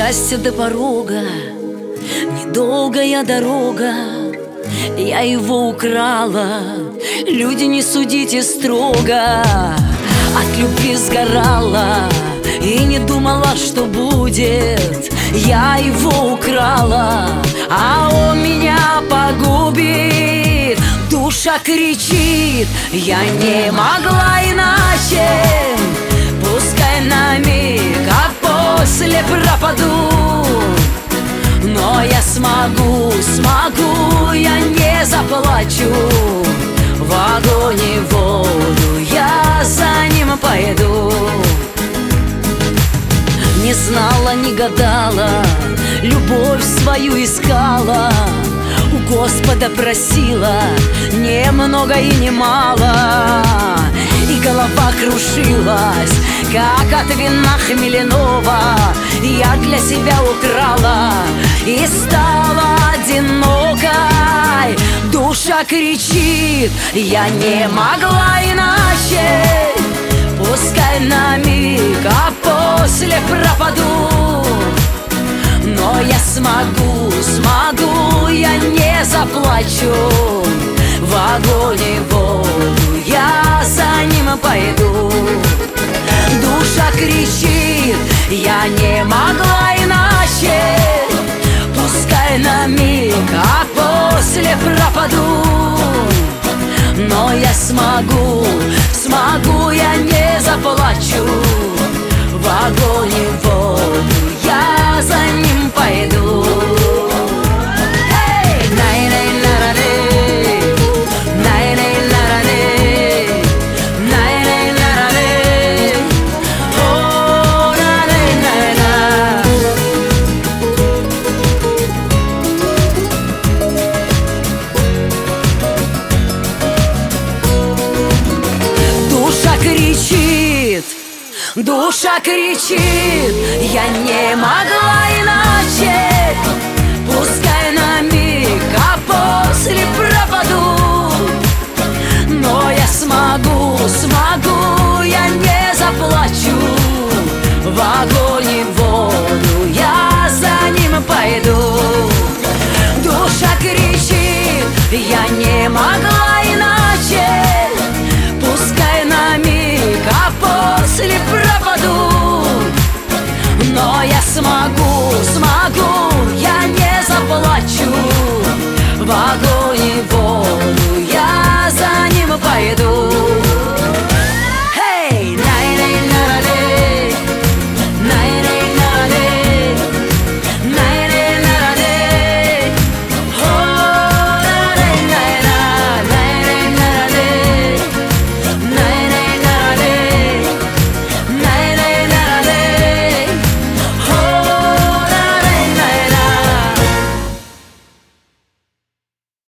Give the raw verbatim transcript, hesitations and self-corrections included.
счастья до порога, недолгая дорога. Я его украла, люди, не судите строго. От любви сгорала и не думала, что будет. Я его украла, а он меня погубит. Душа кричит, я не могла иначе. Пускай на миг, а после пропаду. Но я смогу, смогу, я не заплачу. В огонь и воду я за ним пойду. Не знала, не гадала, любовь свою искала. У Господа просила немного и немало. И голова крушилась, как от вина хмеляного. Я для себя украла и стала одинокой. Душа кричит, я не могла иначе. Пускай на миг, а после пропаду. Но я смогу, смогу, я не заплачу. В огонь и воду я за ним пойду. Душа кричит, я не могла иначе. Пускай на миг, а после пропаду. Но я смогу, смогу, я не заплачу. В огонь и воду я за ним пойду. Душа кричит, я не могла иначе. Пускай на миг, а после пропаду. Но я смогу, смогу, я не заплачу. В огонь и воду я за ним пойду. Душа кричит, я не могла